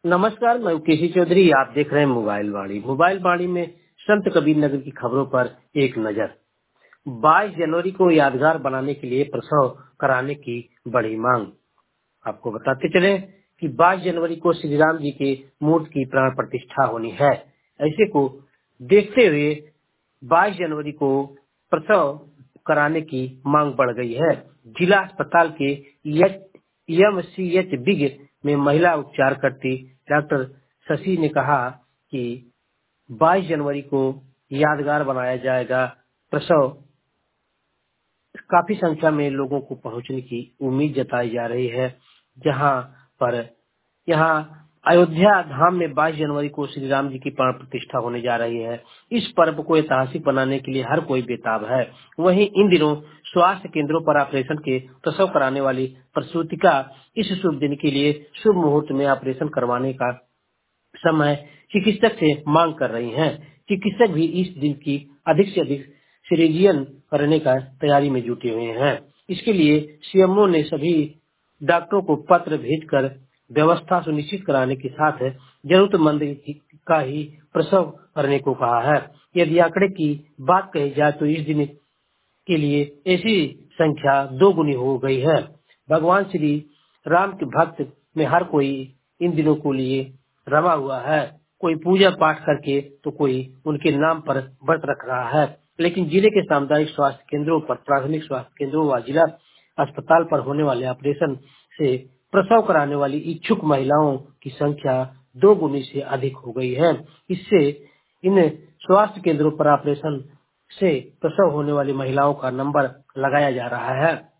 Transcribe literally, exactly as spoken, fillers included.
नमस्कार, मैं केसी चौधरी। आप देख रहे हैं मोबाइल वाणी। मोबाइल वाणी में संत कबीर नगर की खबरों पर एक नजर। बाईस जनवरी को यादगार बनाने के लिए प्रसव कराने की बड़ी मांग। आपको बताते चले कि बाईस जनवरी को श्री राम जी के मूर्ति की प्राण प्रतिष्ठा होनी है। ऐसे को देखते हुए बाईस जनवरी को प्रसव कराने की मांग बढ़ गई है। जिला अस्पताल के एम सी एच बिग में महिला उपचार करती डॉक्टर शशि ने कहा कि बाईस जनवरी को यादगार बनाया जाएगा प्रसव। काफी संख्या में लोगों को पहुंचने की उम्मीद जताई जा रही है। जहां पर यहाँ अयोध्या धाम में बाईस जनवरी को श्री राम जी की प्राण प्रतिष्ठा होने जा रही है। इस पर्व को ऐतिहासिक बनाने के लिए हर कोई बेताब है। वहीं इन दिनों स्वास्थ्य केंद्रों पर ऑपरेशन के प्रसव कराने वाली प्रसूतिका इस शुभ दिन के लिए शुभ मुहूर्त में ऑपरेशन करवाने का समय चिकित्सक से मांग कर रही हैं। चिकित्सक भी इस दिन की अधिक से अधिक सर्जरी करने का तैयारी में जुटे हुए हैं। इसके लिए सीएमओ ने सभी डॉक्टरों को पत्र भेजकर व्यवस्था सुनिश्चित कराने के साथ जरूरतमंद का ही प्रसव करने को कहा है। यदि आंकड़े की बात कही जाए तो इस दिन के लिए ऐसी संख्या दो गुनी हो गई है। भगवान श्री राम के भक्त में हर कोई इन दिनों को लिए रमा हुआ है। कोई पूजा पाठ करके तो कोई उनके नाम पर व्रत रख रहा है। लेकिन जिले के सामुदायिक स्वास्थ्य केंद्रों पर, प्राथमिक स्वास्थ्य केंद्रों व जिला अस्पताल पर होने वाले ऑपरेशन से प्रसव कराने वाली इच्छुक महिलाओं की संख्या दो गुनी से अधिक हो गई है। इससे इन स्वास्थ्य केंद्रों पर ऑपरेशन से प्रसव होने वाली महिलाओं का नंबर लगाया जा रहा है।